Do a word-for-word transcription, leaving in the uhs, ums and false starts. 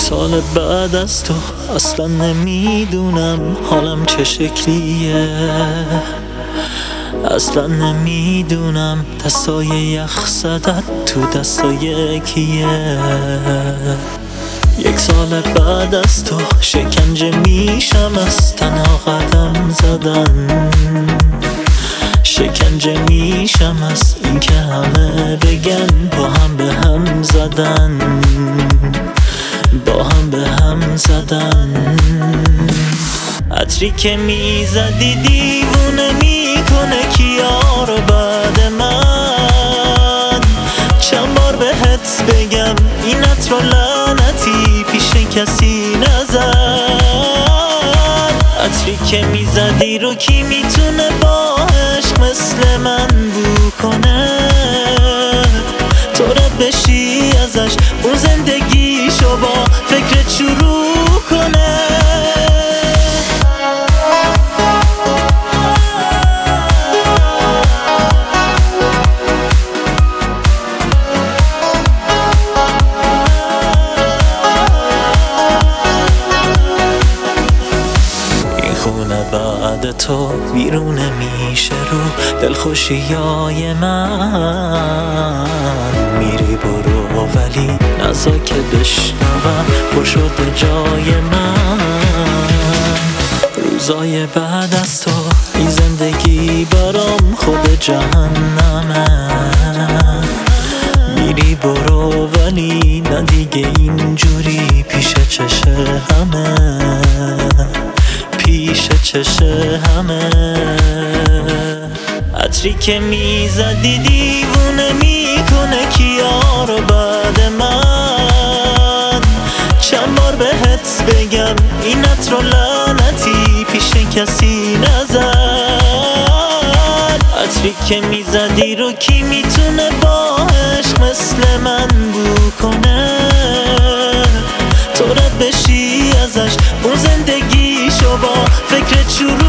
سال بعد از تو اصلا نمیدونم حالم چه شکلیه، اصلا نمیدونم دستای یخ زدت تو دستای کیه. یک سال بعد از تو شکنجه میشم از تنها قدم زدن، شکنجه میشم از اینکه همه بگن با هم به هم زدن، با هم به هم زدن. عطری که میزدی دیوونه میکنه کیا رو بعد من، چند بار بهت بگم این عطر رو لعنتی پیش کسی نزن. عطری که میزدی رو کی میتونه با عشق مثل من بو کنه، تو رد بشی ازش اون زندگیشو با فکرت شروع کنه. بعد تو بیرون میشه رو دلخوشیای من، میری برو ولی نزا که بشنوم پر شده جای من. روزای بعد از تو این زندگی برام خود جهنمه، میری برو ولی نه دیگه اینجوری پیش چشه همه، پیش چشه همه. عطری که میزدی دیوونه میکنه کیا رو بعد من، چند بار بهت بگم این عطر رو لعنتی پیش کسی نزن. عطری که میزدی رو کی میتونه با عشق مثل من بو کنه، تو رد بشی ازش اون زندگیشو با فکرت شروع